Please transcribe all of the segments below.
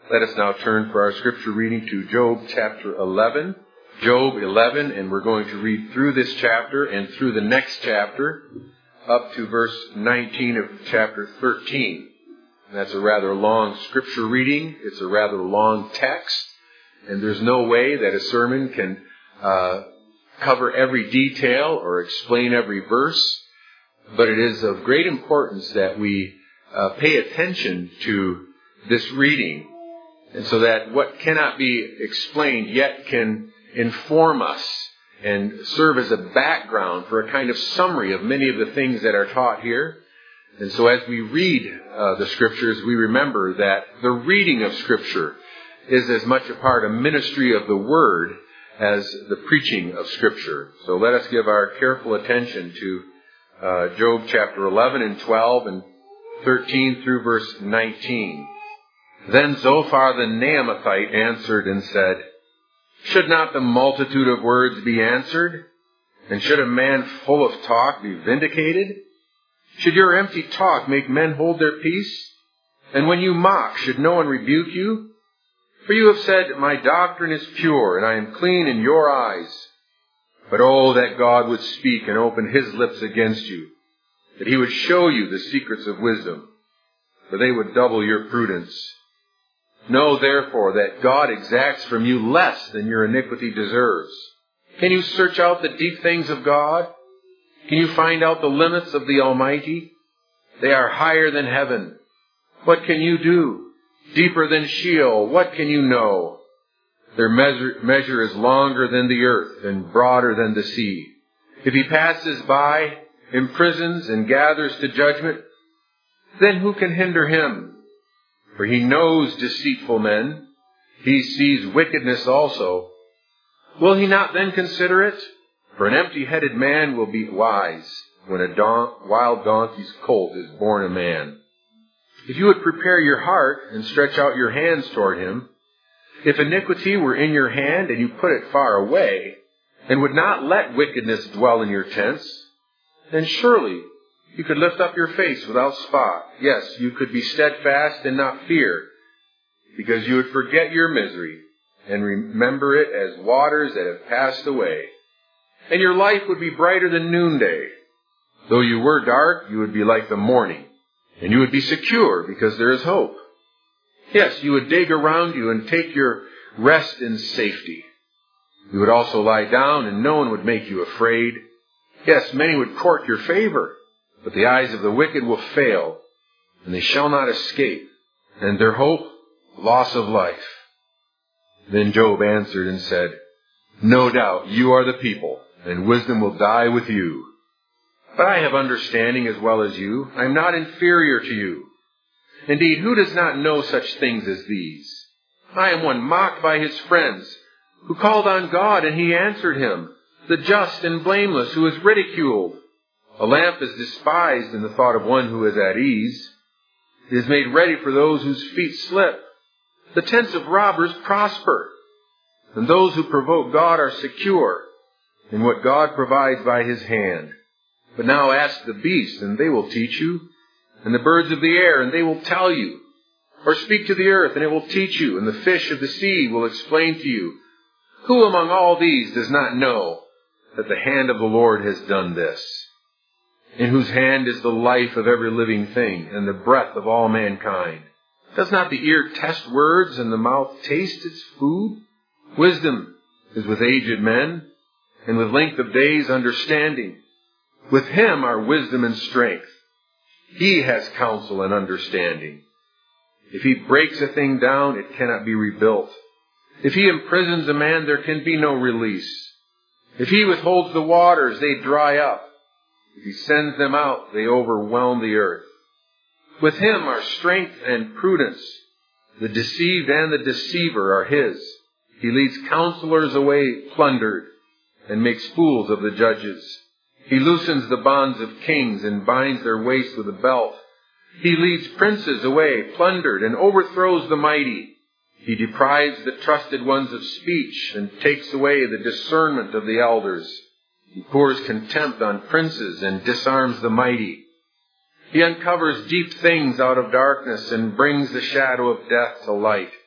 Let us now turn for our scripture reading to Job chapter 11. Job 11, and we're going to read through this chapter and through the next chapter up to verse 19 of chapter 13. And that's a rather long scripture reading. It's a rather long text, and there's no way that a sermon can cover every detail or explain every verse. But it is of great importance that we pay attention to this reading, and so that what cannot be explained yet can inform us and serve as a background for a kind of summary of many of the things that are taught here. And so as we read the Scriptures, we remember that the reading of Scripture is as much a part of ministry of the Word as the preaching of Scripture. So let us give our careful attention to Job chapter 11 and 12 and 13 through verse 19. Then Zophar the Naamathite answered and said, "Should not the multitude of words be answered? And should a man full of talk be vindicated? Should your empty talk make men hold their peace? And when you mock, should no one rebuke you? For you have said, my doctrine is pure, and I am clean in your eyes. But oh, that God would speak and open his lips against you, that he would show you the secrets of wisdom, for they would double your prudence. Know therefore that God exacts from you less than your iniquity deserves. Can you search out the deep things of God? Can you find out the limits of the Almighty? They are higher than heaven. What can you do? Deeper than Sheol, what can you know? Their measure is longer than the earth and broader than the sea. If he passes by, imprisons and gathers to judgment, then who can hinder him? For he knows deceitful men. He sees wickedness also. Will he not then consider it? For an empty-headed man will be wise when a wild donkey's colt is born a man. If you would prepare your heart and stretch out your hands toward him, if iniquity were in your hand and you put it far away, and would not let wickedness dwell in your tents, then surely you could lift up your face without spot. Yes, you could be steadfast and not fear, because you would forget your misery and remember it as waters that have passed away. And your life would be brighter than noonday. Though you were dark, you would be like the morning, and you would be secure because there is hope. Yes, you would dig around you and take your rest in safety. You would also lie down, and no one would make you afraid. Yes, many would court your favor, but the eyes of the wicked will fail, and they shall not escape, and their hope, loss of life." Then Job answered and said, "No doubt you are the people, and wisdom will die with you. But I have understanding as well as you. I am not inferior to you. Indeed, who does not know such things as these? I am one mocked by his friends, who called on God, and he answered him, the just and blameless, who is ridiculed. A lamp is despised in the thought of one who is at ease. It is made ready for those whose feet slip. The tents of robbers prosper, and those who provoke God are secure in what God provides by his hand. But now ask the beasts, and they will teach you, and the birds of the air, and they will tell you. Or speak to the earth, and it will teach you, and the fish of the sea will explain to you. Who among all these does not know that the hand of the Lord has done this? In whose hand is the life of every living thing, and the breath of all mankind? Does not the ear test words, and the mouth taste its food? Wisdom is with aged men, and with length of days understanding. With him are wisdom and strength. He has counsel and understanding. If he breaks a thing down, it cannot be rebuilt. If he imprisons a man, there can be no release. If he withholds the waters, they dry up. If he sends them out, they overwhelm the earth. With him are strength and prudence. The deceived and the deceiver are his. He leads counselors away plundered, and makes fools of the judges. He loosens the bonds of kings and binds their waist with a belt. He leads princes away plundered and overthrows the mighty. He deprives the trusted ones of speech and takes away the discernment of the elders. He pours contempt on princes and disarms the mighty. He uncovers deep things out of darkness and brings the shadow of death to light.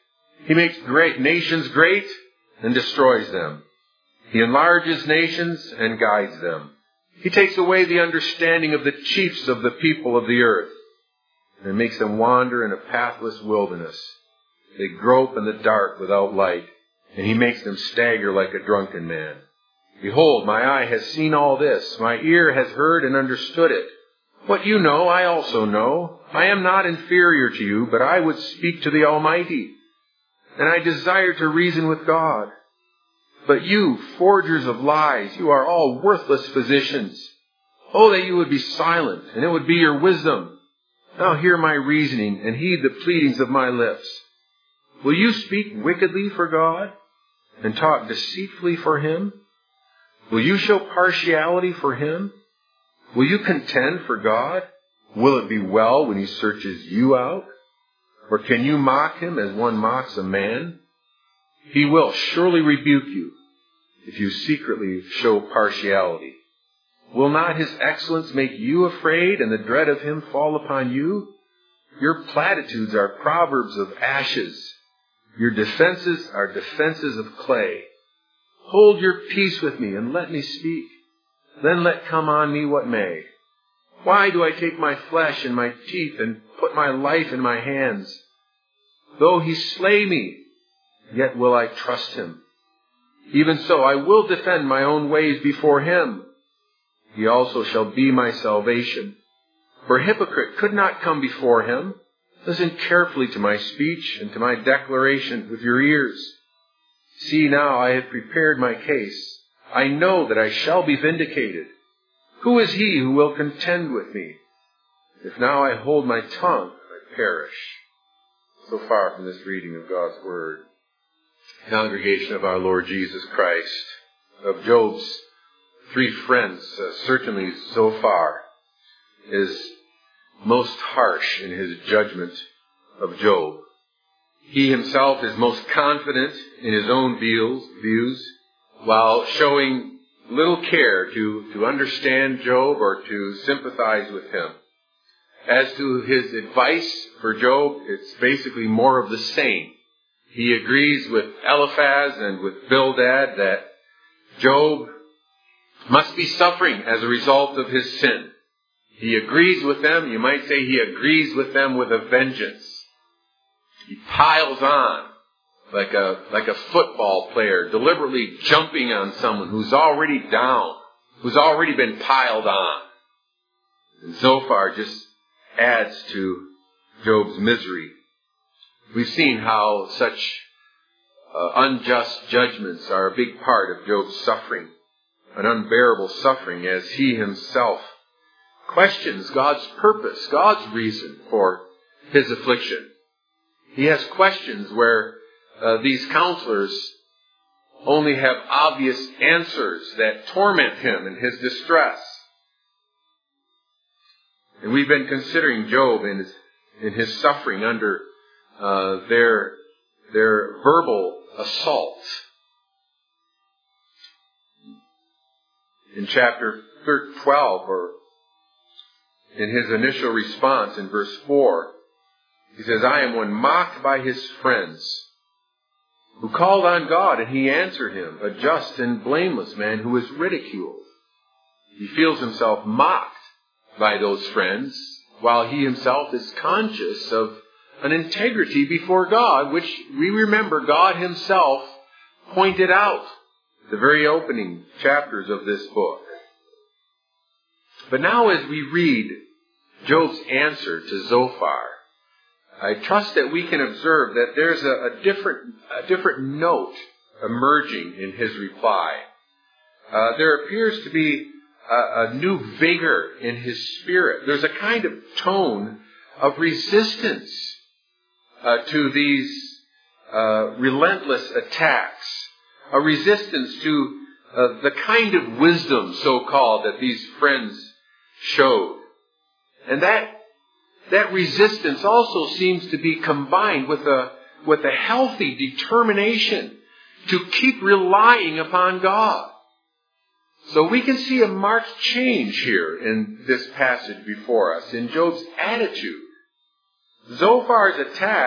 He makes great nations great and destroys them. He enlarges nations and guides them. He takes away the understanding of the chiefs of the people of the earth and makes them wander in a pathless wilderness. They grope in the dark without light, and he makes them stagger like a drunken man. Behold, my eye has seen all this. My ear has heard and understood it. What you know, I also know. I am not inferior to you, but I would speak to the Almighty. And I desire to reason with God. But you, forgers of lies, you are all worthless physicians. Oh, that you would be silent, and it would be your wisdom. Now hear my reasoning, and heed the pleadings of my lips. Will you speak wickedly for God, and talk deceitfully for Him? Will you show partiality for Him? Will you contend for God? Will it be well when He searches you out? Or can you mock Him as one mocks a man? He will surely rebuke you if you secretly show partiality. Will not His excellence make you afraid and the dread of Him fall upon you? Your platitudes are proverbs of ashes. Your defenses are defenses of clay. Hold your peace with me and let me speak. Then let come on me what may. Why do I take my flesh in my teeth and put my life in my hands? Though He slay me, yet will I trust Him. Even so, I will defend my own ways before Him. He also shall be my salvation. For a hypocrite could not come before Him. Listen carefully to my speech and to my declaration with your ears. See now, I have prepared my case. I know that I shall be vindicated. Who is he who will contend with me? If now I hold my tongue, I perish. So far from this reading of God's Word. Congregation of our Lord Jesus Christ, of Job's three friends, certainly so far, is most harsh in his judgment of Job. He himself is most confident in his own views, while showing little care to understand Job or to sympathize with him. As to his advice for Job, it's basically more of the same. He agrees with Eliphaz and with Bildad that Job must be suffering as a result of his sin. He agrees with them. You might say he agrees with them with a vengeance. He piles on like a football player, deliberately jumping on someone who's already down, who's already been piled on. And Zophar just adds to Job's misery. We've seen how such unjust judgments are a big part of Job's suffering, an unbearable suffering, as he himself questions God's purpose, God's reason for his affliction. He has questions where these counselors only have obvious answers that torment him in his distress. And we've been considering Job in his suffering under their verbal assaults. In chapter 12, or in his initial response in verse 4, he says, I am one mocked by his friends, who called on God, and he answered him, a just and blameless man who is ridiculed. He feels himself mocked by those friends, while he himself is conscious of an integrity before God, which we remember God himself pointed out at the very opening chapters of this book. But now as we read Job's answer to Zophar, I trust that we can observe that there's a different note emerging in his reply. There appears to be a new vigor in his spirit. There's a kind of tone of resistance to these relentless attacks, a resistance to the kind of wisdom, so-called, that these friends showed. And that resistance also seems to be combined with a healthy determination to keep relying upon God. So we can see a marked change here in this passage before us, in Job's attitude. Zophar's attack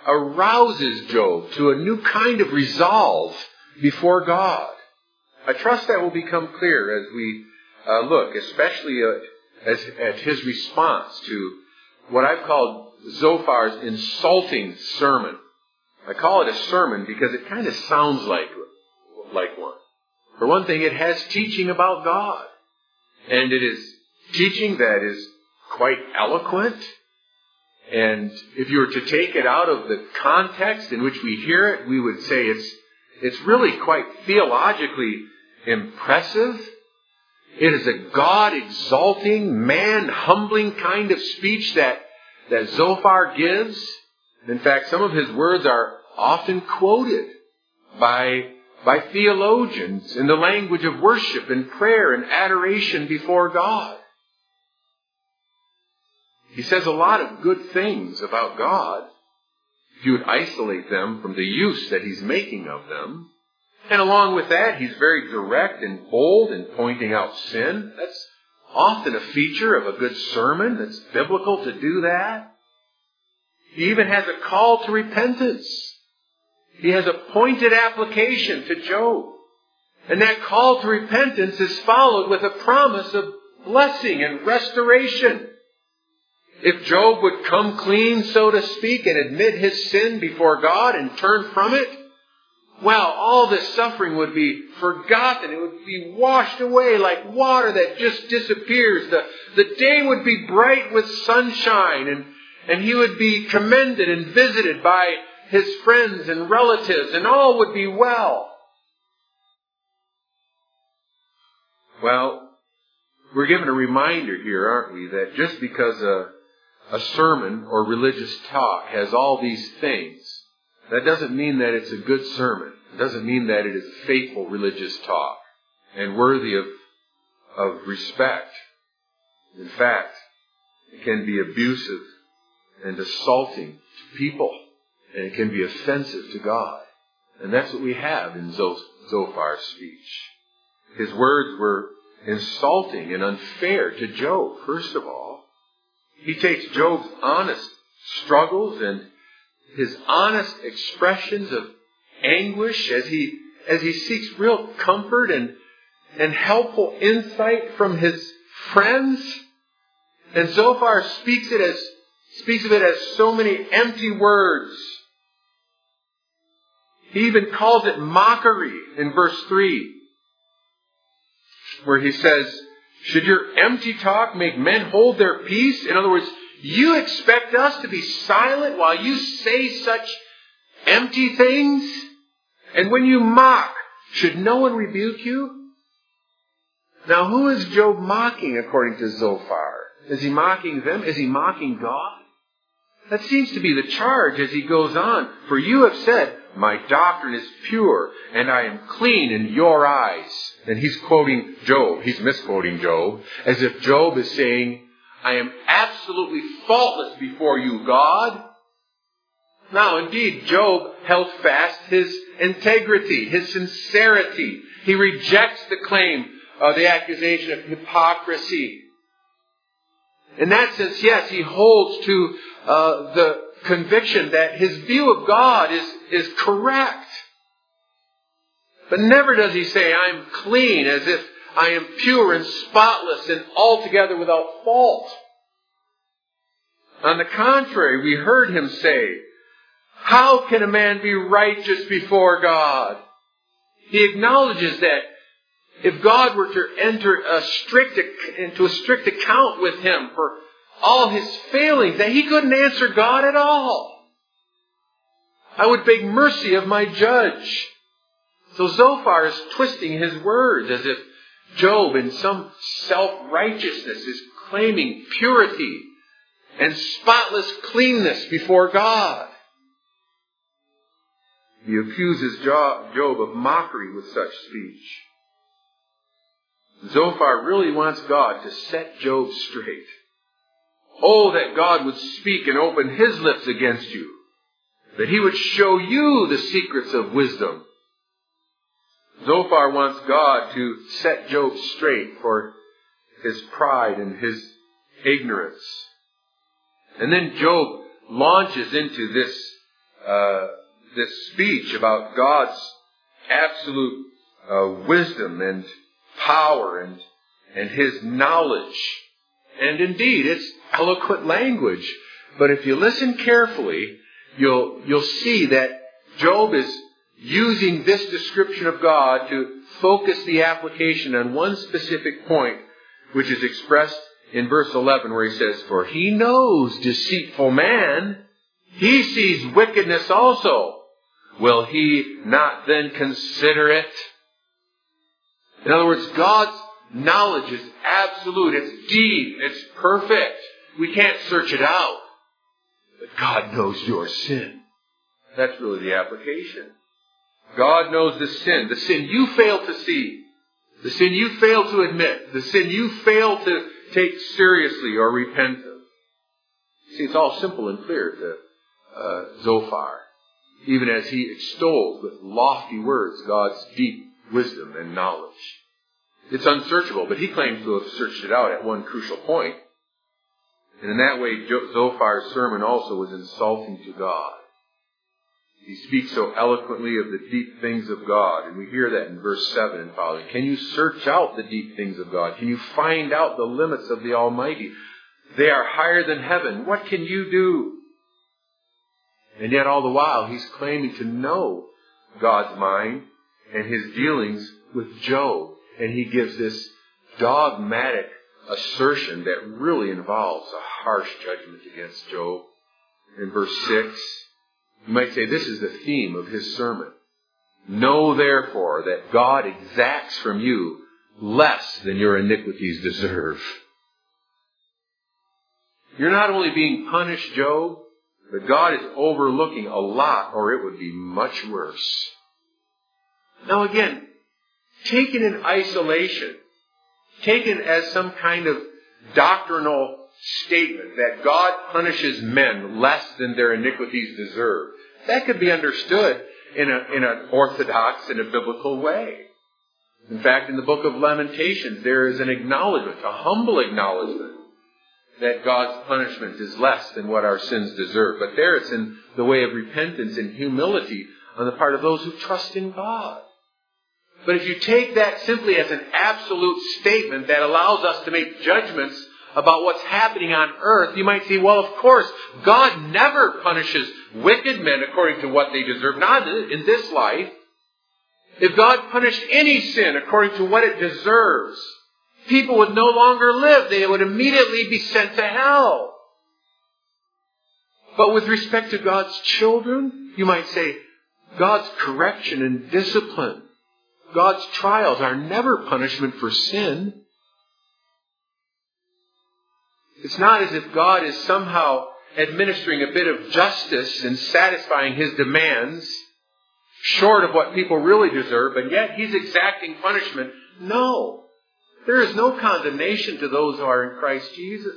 arouses Job to a new kind of resolve before God. I trust that will become clear as we look, especially at his response to what I've called Zophar's insulting sermon. I call it a sermon because it kind of sounds like one. For one thing, it has teaching about God. And it is teaching that is quite eloquent. And if you were to take it out of the context in which we hear it, we would say it's really quite theologically impressive. It is a God-exalting, man-humbling kind of speech that Zophar gives. In fact, some of his words are often quoted by theologians in the language of worship and prayer and adoration before God. He says a lot of good things about God, if you would isolate them from the use that he's making of them. And along with that, he's very direct and bold in pointing out sin. That's often a feature of a good sermon. It's biblical to do that. He even has a call to repentance. He has a pointed application to Job. And that call to repentance is followed with a promise of blessing and restoration. If Job would come clean, so to speak, and admit his sin before God and turn from it, well, all this suffering would be forgotten. It would be washed away like water that just disappears. The day would be bright with sunshine, and he would be commended and visited by his friends and relatives, and all would be well. Well, we're given a reminder here, aren't we, that just because a sermon or religious talk has all these things, that doesn't mean that it's a good sermon. It doesn't mean that it is faithful religious talk and worthy of respect. In fact, it can be abusive and assaulting to people, and it can be offensive to God. And that's what we have in Zophar's speech. His words were insulting and unfair to Job, first of all. He takes Job's honest struggles and his honest expressions of anguish as he seeks real comfort and helpful insight from his friends. And Zophar speaks of it as so many empty words. He even calls it mockery in verse 3, where he says, "Should your empty talk make men hold their peace?" In other words, you expect us to be silent while you say such empty things? And when you mock, should no one rebuke you? Now, who is Job mocking according to Zophar? Is he mocking them? Is he mocking God? That seems to be the charge as he goes on. "For you have said, my doctrine is pure, and I am clean in your eyes." And he's quoting Job. He's misquoting Job, as if Job is saying, "I am absolutely faultless before you, God." Now, indeed, Job held fast his integrity, his sincerity. He rejects the claim, the accusation of hypocrisy. In that sense, yes, he holds to the conviction that his view of God is correct. But never does he say, "I'm clean," as if I am pure and spotless and altogether without fault. On the contrary, we heard him say, "How can a man be righteous before God?" He acknowledges that if God were to enter into a strict account with him for all his failings, that he couldn't answer God at all. "I would beg mercy of my judge." So Zophar is twisting his words as if Job in some self-righteousness is claiming purity and spotless cleanness before God. He accuses Job of mockery with such speech. Zophar really wants God to set Job straight. Oh, that God would speak and open his lips against you, that he would show you the secrets of wisdom. Zophar wants God to set Job straight for his pride and his ignorance. And then Job launches into this this speech about God's absolute wisdom and power and His knowledge. And indeed, it's eloquent language. But if you listen carefully, you'll see that Job is using this description of God to focus the application on one specific point, which is expressed in verse 11, where he says, "For he knows deceitful man, he sees wickedness also. Will he not then consider it?" In other words, God's knowledge is absolute, it's deep, it's perfect. We can't search it out. But God knows your sin. That's really the application. God knows the sin you fail to see, the sin you fail to admit, the sin you fail to take seriously or repent of. See, it's all simple and clear to Zophar, even as he extols with lofty words God's deep wisdom and knowledge. It's unsearchable, but he claims to have searched it out at one crucial point. And in that way, Zophar's sermon also was insulting to God. He speaks so eloquently of the deep things of God, and we hear that in verse 7 and following. Can you search out the deep things of God? Can you find out the limits of the Almighty? They are higher than heaven. What can you do? And yet all the while, he's claiming to know God's mind and His dealings with Job. And he gives this dogmatic assertion that really involves a harsh judgment against Job. In verse 6, you might say this is the theme of his sermon. Know therefore that God exacts from you less than your iniquities deserve. You're not only being punished, Job, but God is overlooking a lot, or it would be much worse. Now again, taken in isolation, taken as some kind of doctrinal statement that God punishes men less than their iniquities deserve, that could be understood in an orthodox and a biblical way. In fact, in the book of Lamentations, there is an acknowledgement, a humble acknowledgement, that God's punishment is less than what our sins deserve. But there it's in the way of repentance and humility on the part of those who trust in God. But if you take that simply as an absolute statement that allows us to make judgments about what's happening on earth, you might say, well, of course, God never punishes wicked men according to what they deserve, not in this life. If God punished any sin according to what it deserves, people would no longer live. They would immediately be sent to hell. But with respect to God's children, you might say, God's correction and discipline, God's trials are never punishment for sin. It's not as if God is somehow administering a bit of justice and satisfying His demands short of what people really deserve, and yet He's exacting punishment. No. There is no condemnation to those who are in Christ Jesus.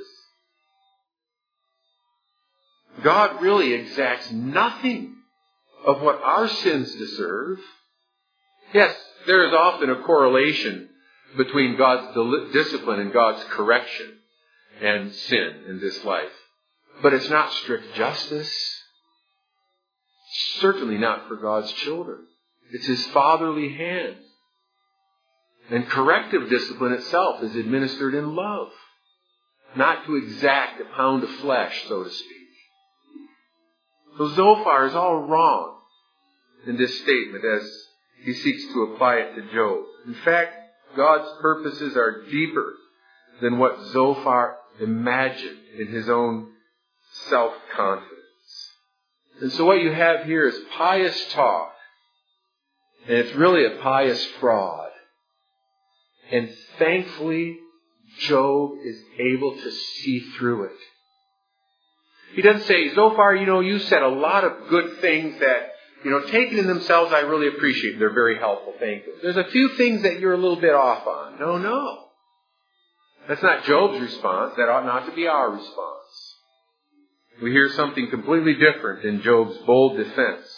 God really exacts nothing of what our sins deserve. Yes, there is often a correlation between God's discipline and God's correction and sin in this life. But it's not strict justice. Certainly not for God's children. It's His fatherly hand. And corrective discipline itself is administered in love, not to exact a pound of flesh, so to speak. So Zophar is all wrong in this statement as he seeks to apply it to Job. In fact, God's purposes are deeper than what Zophar imagined in his own self-confidence. And so what you have here is pious talk, and it's really a pious fraud. And thankfully, Job is able to see through it. He doesn't say, Zophar, you said a lot of good things that, taken in themselves, I really appreciate. They're very helpful. Thank you. There's a few things that you're a little bit off on. No. That's not Job's response. That ought not to be our response. We hear something completely different in Job's bold defense.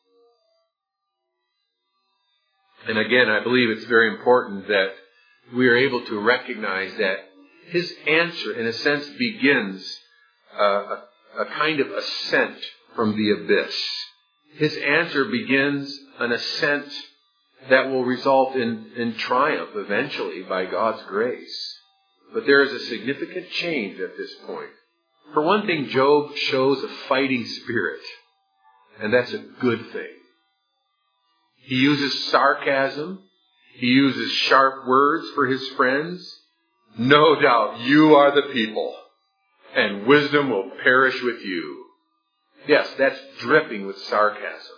And again, I believe it's very important that we are able to recognize that his answer, in a sense, begins a kind of ascent from the abyss. his answer begins an ascent that will result in triumph eventually by God's grace. But there is a significant change at this point. For one thing, Job shows a fighting spirit, and that's a good thing. He uses sarcasm. He uses sharp words for his friends. No doubt you are the people, and wisdom will perish with you. Yes, that's dripping with sarcasm.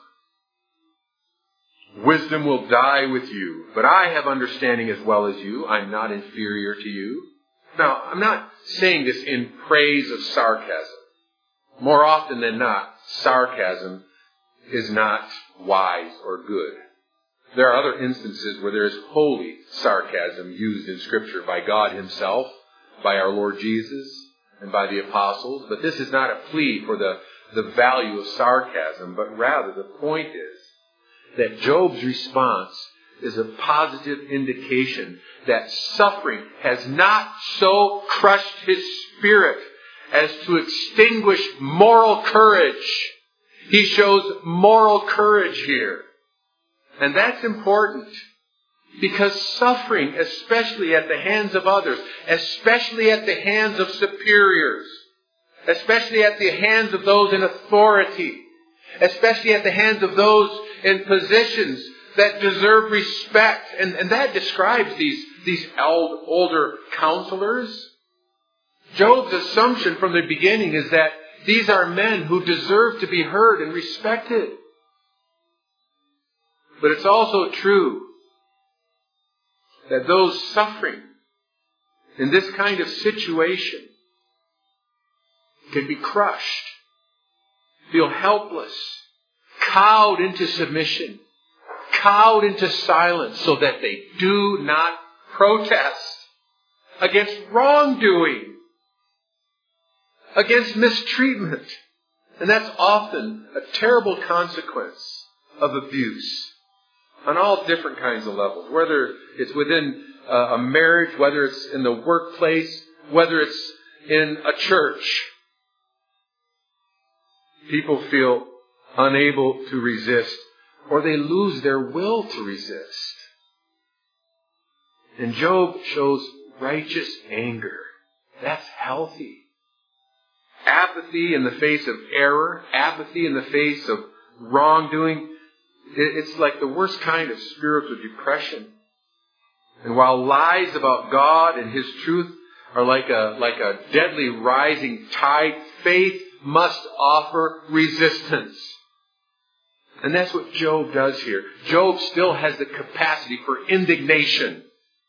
Wisdom will die with you, but I have understanding as well as you. I'm not inferior to you. Now, I'm not saying this in praise of sarcasm. More often than not, sarcasm is not wise or good. There are other instances where there is holy sarcasm used in Scripture by God Himself, by our Lord Jesus, and by the apostles. But this is not a plea for the value of sarcasm, but rather the point is that Job's response is a positive indication that suffering has not so crushed his spirit as to extinguish moral courage. He shows moral courage here. And that's important, because suffering, especially at the hands of others, especially at the hands of superiors, especially at the hands of those in authority, especially at the hands of those in positions that deserve respect. And that describes these older counselors. Job's assumption from the beginning is that these are men who deserve to be heard and respected. But it's also true that those suffering in this kind of situation can be crushed, feel helpless, cowed into submission, cowed into silence, so that they do not protest against wrongdoing, against mistreatment. And that's often a terrible consequence of abuse on all different kinds of levels, whether it's within a marriage, whether it's in the workplace, whether it's in a church. People feel unable to resist, or they lose their will to resist. And Job shows righteous anger. That's healthy. Apathy in the face of error, apathy in the face of wrongdoing, it's like the worst kind of spiritual depression. And while lies about God and His truth are like a deadly rising tide, faith must offer resistance. And that's what Job does here. Job still has the capacity for indignation.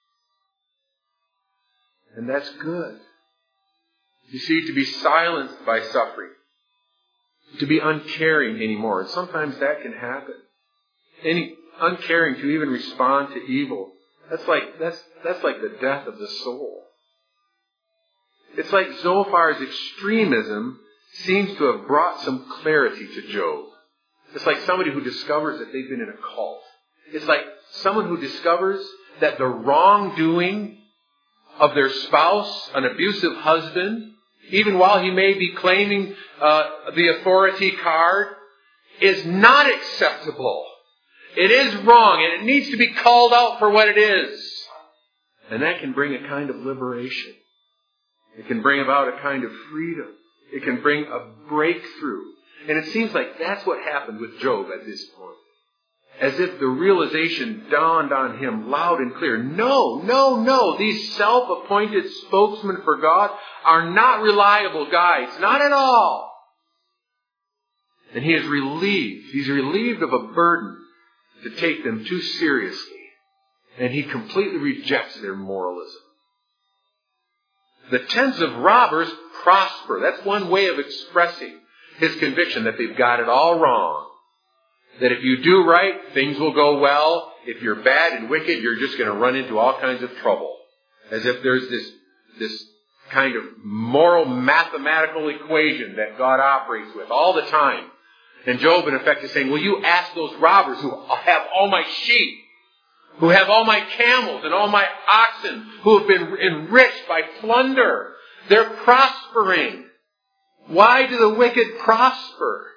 And that's good. You see, to be silenced by suffering, to be uncaring anymore, and sometimes that can happen. Any uncaring to even respond to evil, that's like the death of the soul. It's like Zophar's extremism seems to have brought some clarity to Job. It's like somebody who discovers that they've been in a cult. It's like someone who discovers that the wrongdoing of their spouse, an abusive husband, even while he may be claiming the authority card, is not acceptable. It is wrong, and it needs to be called out for what it is. And that can bring a kind of liberation. It can bring about a kind of freedom. It can bring a breakthrough. And it seems like that's what happened with Job at this point. As if the realization dawned on him loud and clear. No. These self-appointed spokesmen for God are not reliable guides. Not at all. And he is relieved. He's relieved of a burden to take them too seriously. And he completely rejects their moralism. The tents of robbers prosper. That's one way of expressing his conviction that they've got it all wrong. That if you do right, things will go well. If you're bad and wicked, you're just going to run into all kinds of trouble. As if there's this kind of moral mathematical equation that God operates with all the time. And Job, in effect, is saying, well, you ask those robbers who have all my sheep, who have all my camels and all my oxen, who have been enriched by plunder. They're prospering. Why do the wicked prosper?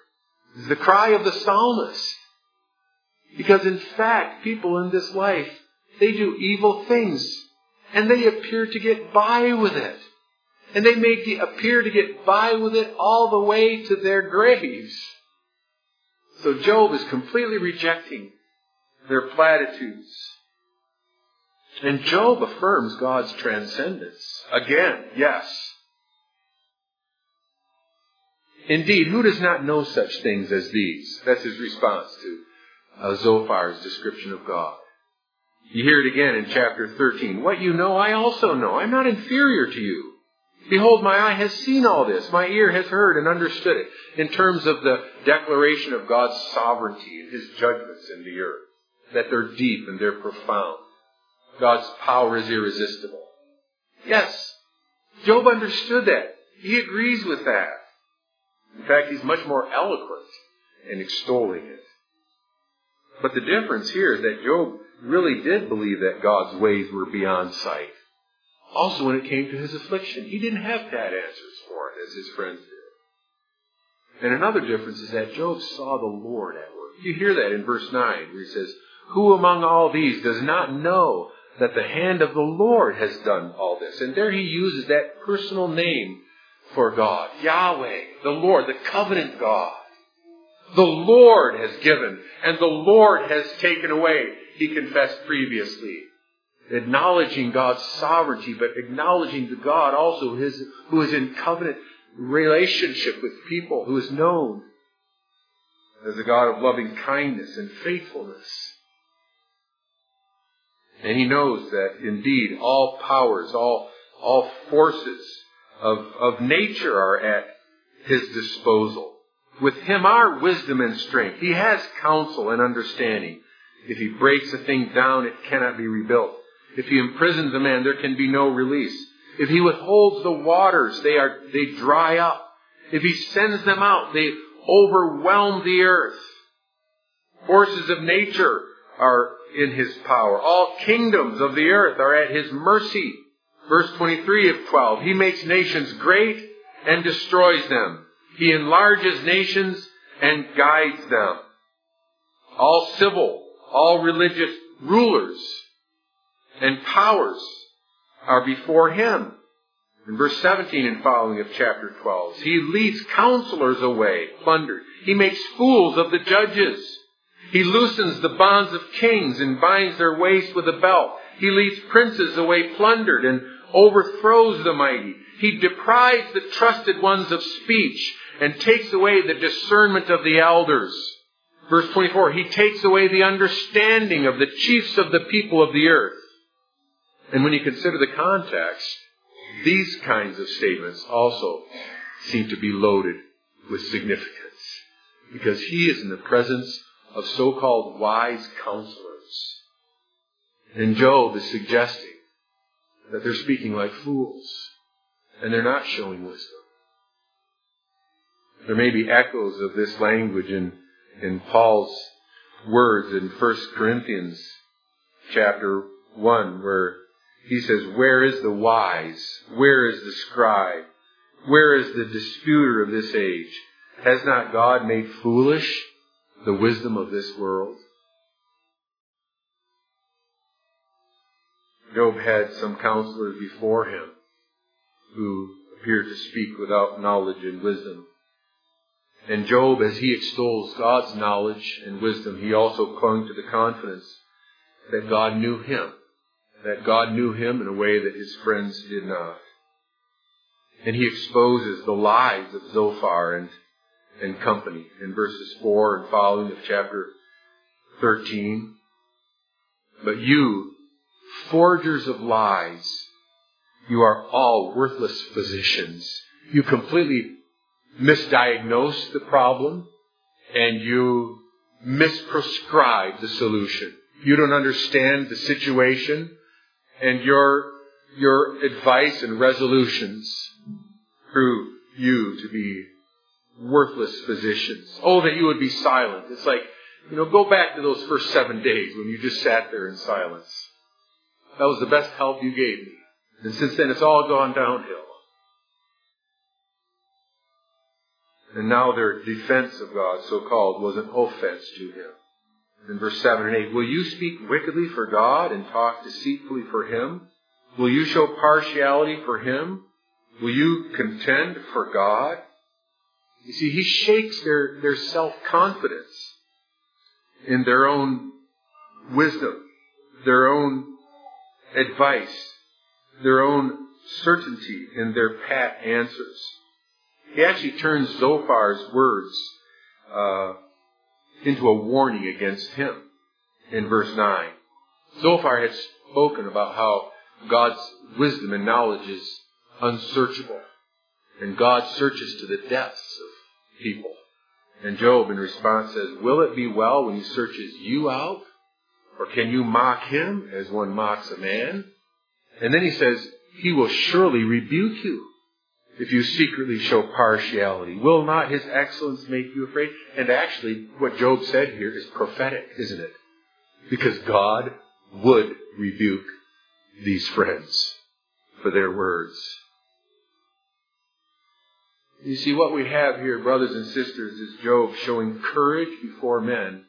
This is the cry of the psalmist. Because in fact, people in this life, they do evil things. And they appear to get by with it. And they may appear to get by with it all the way to their graves. So Job is completely rejecting their platitudes. And Job affirms God's transcendence. Again, yes. Indeed, who does not know such things as these? That's his response to Zophar's description of God. You hear it again in chapter 13. What you know, I also know. I'm not inferior to you. Behold, my eye has seen all this. My ear has heard and understood it. In terms of the declaration of God's sovereignty and His judgments in the earth. That they're deep and they're profound. God's power is irresistible. Yes, Job understood that. He agrees with that. In fact, he's much more eloquent in extolling it. But the difference here is that Job really did believe that God's ways were beyond sight. Also, when it came to his affliction, he didn't have bad answers for it, as his friends did. And another difference is that Job saw the Lord at work. You hear that in verse 9, where he says, who among all these does not know that the hand of the Lord has done all this? And there he uses that personal name for God. Yahweh, the Lord, the covenant God. The Lord has given, and the Lord has taken away, he confessed previously. Acknowledging God's sovereignty, but acknowledging the God also who is in covenant relationship with people, who is known as a God of loving kindness and faithfulness. And he knows that indeed all powers, all forces of nature are at his disposal. With him are wisdom and strength. He has counsel and understanding. If he breaks a thing down, it cannot be rebuilt. If he imprisons a man, there can be no release. If he withholds the waters, they dry up. If he sends them out, they overwhelm the earth. Forces of nature are in his power. All kingdoms of the earth are at his mercy. Verse 23 of 12. He makes nations great and destroys them. He enlarges nations and guides them. All civil, all religious rulers and powers are before him. In verse 17 and following of chapter 12. He leads counselors away, plundered. He makes fools of the judges. He loosens the bonds of kings and binds their waist with a belt. He leads princes away plundered and overthrows the mighty. He deprives the trusted ones of speech and takes away the discernment of the elders. Verse 24, he takes away the understanding of the chiefs of the people of the earth. And when you consider the context, these kinds of statements also seem to be loaded with significance. Because he is in the presence of so-called wise counselors. And Job is suggesting that they're speaking like fools. And they're not showing wisdom. There may be echoes of this language in Paul's words in 1 Corinthians chapter 1, where he says, where is the wise? Where is the scribe? Where is the disputer of this age? Has not God made foolish the wisdom of this world? Job had some counselors before him who appeared to speak without knowledge and wisdom. And Job, as he extols God's knowledge and wisdom, he also clung to the confidence that God knew him. That God knew him in a way that his friends did not. And he exposes the lies of Zophar and company in verses 4 and following of chapter 13. But you, forgers of lies, you are all worthless physicians. You completely misdiagnose the problem and you misprescribe the solution. You don't understand the situation, and your advice and resolutions prove you to be worthless physicians. Oh, that you would be silent. It's like, go back to those first 7 days when you just sat there in silence. That was the best help you gave me. And since then, it's all gone downhill. And now their defense of God, so-called, was an offense to him. In verse 7 and 8, will you speak wickedly for God and talk deceitfully for him? Will you show partiality for him? Will you contend for God? You see, he shakes their self-confidence in their own wisdom, their own advice, their own certainty in their pat answers. He actually turns Zophar's words into a warning against him in verse 9. Zophar had spoken about how God's wisdom and knowledge is unsearchable, and God searches to the depths of people. And Job in response says, will it be well when he searches you out? Or can you mock him as one mocks a man? And then he says, he will surely rebuke you if you secretly show partiality. Will not his excellence make you afraid? And actually, what Job said here is prophetic, isn't it? Because God would rebuke these friends for their words. You see, what we have here, brothers and sisters, is Job showing courage before men.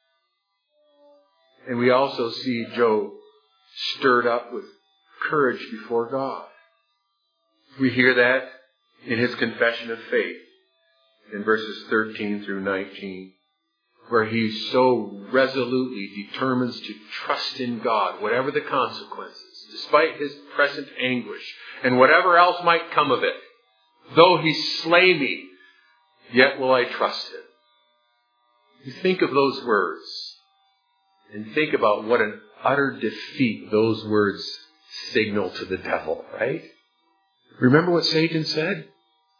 And we also see Job stirred up with courage before God. We hear that in his confession of faith in verses 13 through 19, where he so resolutely determines to trust in God, whatever the consequences, despite his present anguish, and whatever else might come of it. Though he slay me, yet will I trust him. You think of those words, and think about what an utter defeat those words signal to the devil, right? Remember what Satan said?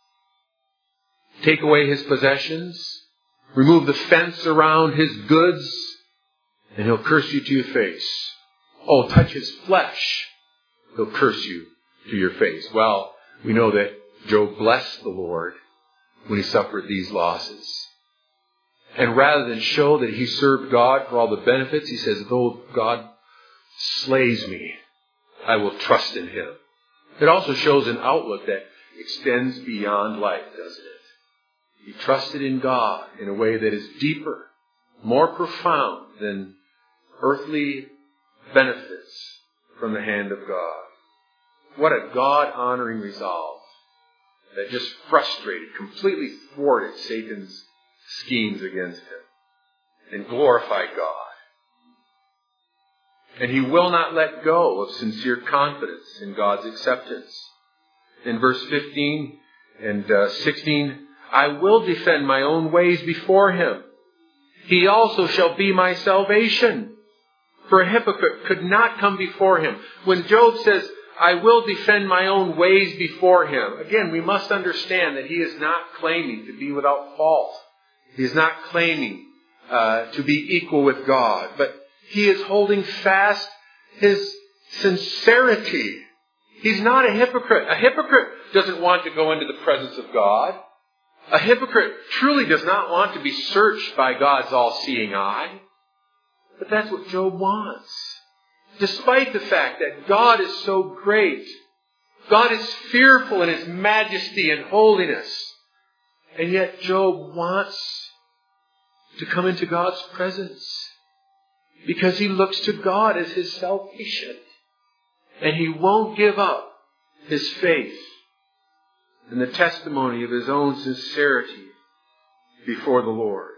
Take away his possessions, remove the fence around his goods, and he'll curse you to your face. Oh, touch his flesh, he'll curse you to your face. Well, we know that Job blessed the Lord when he suffered these losses. And rather than show that he served God for all the benefits, he says, though God slays me, I will trust in him. It also shows an outlook that extends beyond life, doesn't it? He trusted in God in a way that is deeper, more profound than earthly benefits from the hand of God. What a God-honoring resolve that just frustrated, completely thwarted Satan's schemes against him and glorified God. And he will not let go of sincere confidence in God's acceptance. In verse 15 and 16, I will defend my own ways before him. He also shall be my salvation. For a hypocrite could not come before him. When Job says, I will defend my own ways before him, again, we must understand that he is not claiming to be without fault. He is not claiming to be equal with God. But he is holding fast his sincerity. He's not a hypocrite. A hypocrite doesn't want to go into the presence of God. A hypocrite truly does not want to be searched by God's all-seeing eye. But that's what Job wants. Despite the fact that God is so great, God is fearful in his majesty and holiness, and yet Job wants to come into God's presence because he looks to God as his salvation. And he won't give up his faith and the testimony of his own sincerity before the Lord.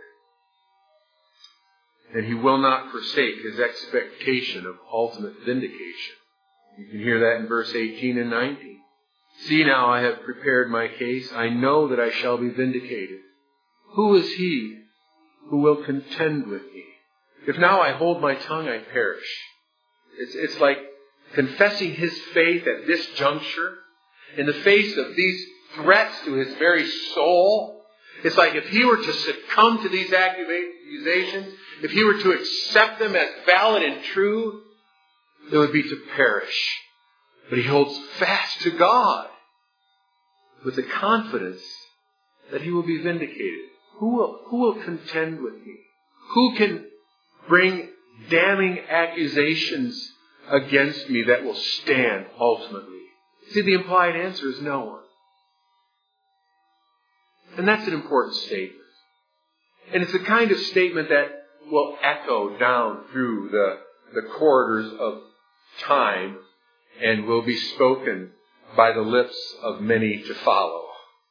And he will not forsake his expectation of ultimate vindication. You can hear that in verse 18 and 19. See now, I have prepared my case. I know that I shall be vindicated. Who is he who will contend with me? If now I hold my tongue, I perish. It's like confessing his faith at this juncture in the face of these threats to his very soul. It's like if he were to succumb to these accusations, if he were to accept them as valid and true, it would be to perish. But he holds fast to God with the confidence that he will be vindicated. Who will contend with me? Who can bring damning accusations against me that will stand ultimately? See, the implied answer is no one. And that's an important statement. And it's the kind of statement that will echo down through the corridors of time and will be spoken by the lips of many to follow.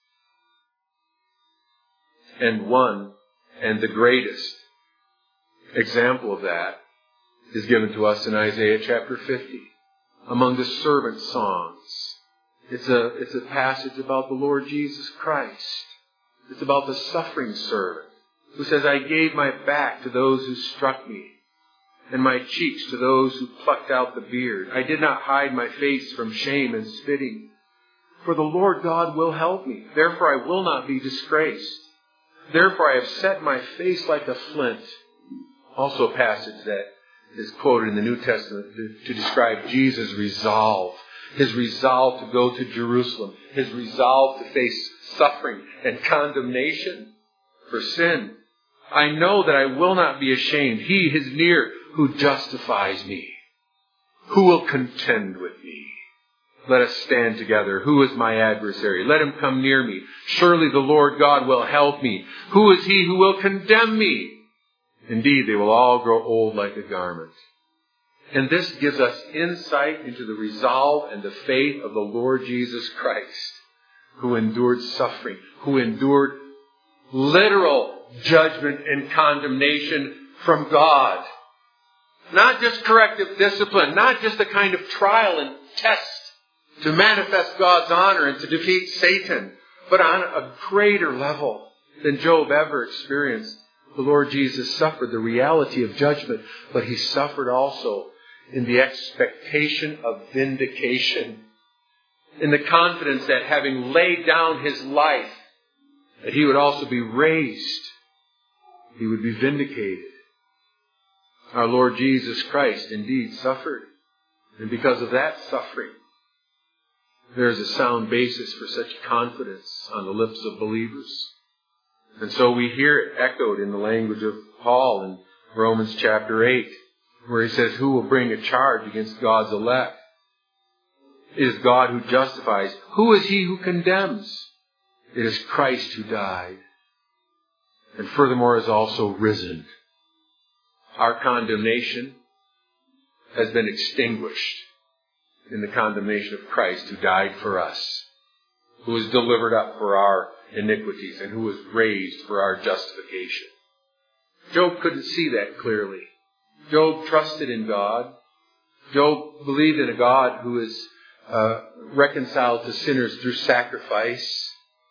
And one, and the greatest example of that, is given to us in Isaiah chapter 50, among the servant songs. It's a passage about the Lord Jesus Christ. It's about the suffering servant who says, I gave my back to those who struck me, and my cheeks to those who plucked out the beard. I did not hide my face from shame and spitting. For the Lord God will help me. Therefore I will not be disgraced. Therefore I have set my face like a flint. Also a passage that is quoted in the New Testament to describe Jesus' resolve. His resolve to go to Jerusalem. His resolve to face suffering and condemnation for sin. I know that I will not be ashamed. He is near who justifies me. Who will contend with me? Let us stand together. Who is my adversary? Let him come near me. Surely the Lord God will help me. Who is he who will condemn me? Indeed, they will all grow old like a garment. And this gives us insight into the resolve and the faith of the Lord Jesus Christ, who endured suffering, who endured literal judgment and condemnation from God. Not just corrective discipline, not just a kind of trial and test to manifest God's honor and to defeat Satan, but on a greater level than Job ever experienced. The Lord Jesus suffered the reality of judgment, but he suffered also in the expectation of vindication, in the confidence that having laid down his life, that he would also be raised. He would be vindicated. Our Lord Jesus Christ indeed suffered. And because of that suffering, there is a sound basis for such confidence on the lips of believers. And so we hear it echoed in the language of Paul in Romans chapter 8, where he says, who will bring a charge against God's elect? It is God who justifies. Who is he who condemns? It is Christ who died, and furthermore is also risen. Our condemnation has been extinguished in the condemnation of Christ, who died for us, who was delivered up for our iniquities, and who was raised for our justification. Job couldn't see that clearly. Job trusted in God. Job believed in a God who is reconciled to sinners through sacrifice.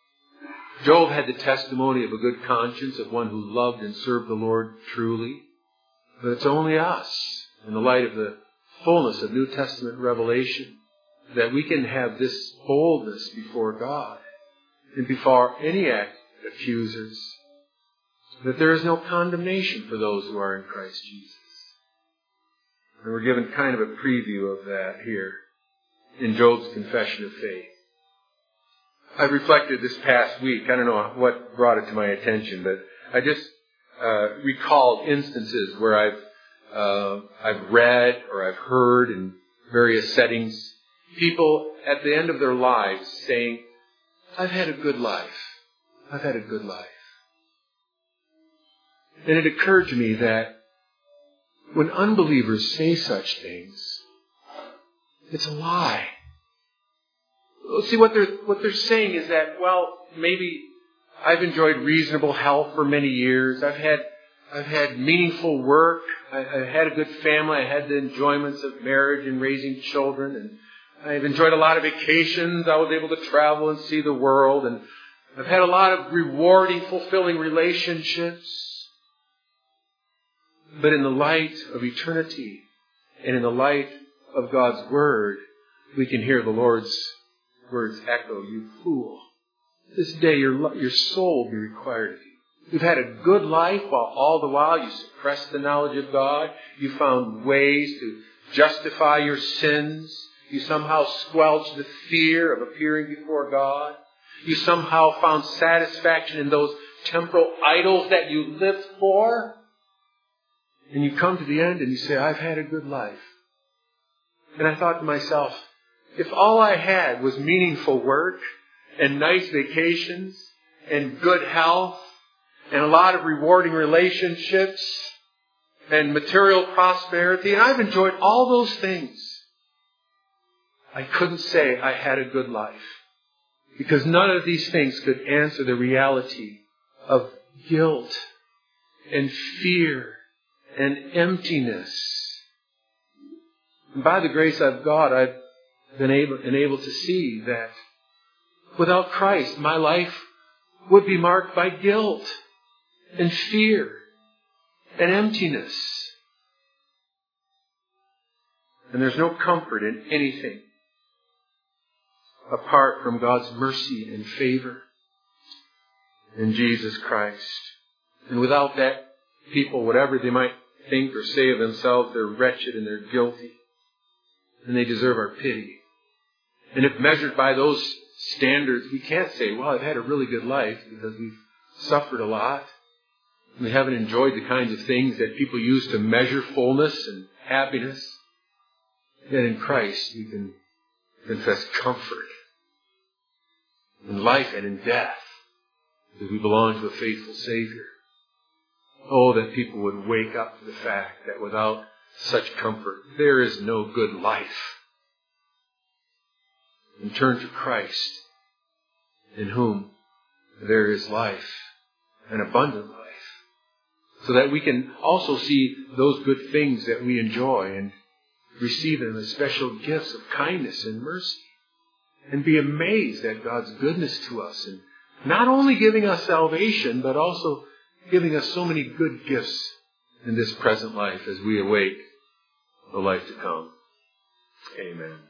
Job had the testimony of a good conscience, of one who loved and served the Lord truly. But it's only us, in the light of the fullness of New Testament revelation, that we can have this boldness before God and before any accusers, that there is no condemnation for those who are in Christ Jesus. And we're given kind of a preview of that here in Job's confession of faith. I've reflected this past week. I don't know what brought it to my attention, but I just recalled instances where I've read or I've heard in various settings people at the end of their lives saying, I've had a good life. I've had a good life. And it occurred to me that when unbelievers say such things, it's a lie. See, what they're saying is that, well, maybe I've enjoyed reasonable health for many years. I've had meaningful work. I had a good family. I had the enjoyments of marriage and raising children. And I've enjoyed a lot of vacations. I was able to travel and see the world. And I've had a lot of rewarding, fulfilling relationships. But in the light of eternity and in the light of God's Word, we can hear the Lord's words echo, you fool. This day your soul will be required of you. You've had a good life while all the while you suppressed the knowledge of God. You found ways to justify your sins. You somehow squelched the fear of appearing before God. You somehow found satisfaction in those temporal idols that you lived for. And you come to the end and you say, I've had a good life. And I thought to myself, if all I had was meaningful work and nice vacations and good health and a lot of rewarding relationships and material prosperity. And I've enjoyed all those things. I couldn't say I had a good life, because none of these things could answer the reality of guilt and fear and emptiness. And by the grace of God, I've been able to see that without Christ, my life would be marked by guilt and fear and emptiness. And there's no comfort in anything apart from God's mercy and favor in Jesus Christ. And without that, people, whatever they might think or say of themselves, they're wretched and they're guilty. And they deserve our pity. And if measured by those standards, we can't say, well, I've had a really good life, because we've suffered a lot. And we haven't enjoyed the kinds of things that people use to measure fullness and happiness. Yet in Christ, we can confess comfort in life and in death, because we belong to a faithful Savior. Oh, that people would wake up to the fact that without such comfort, there is no good life. And turn to Christ, in whom there is life, an abundant life, so that we can also see those good things that we enjoy and receive them as special gifts of kindness and mercy, and be amazed at God's goodness to us, and not only giving us salvation, but also giving us so many good gifts in this present life as we await the life to come. Amen.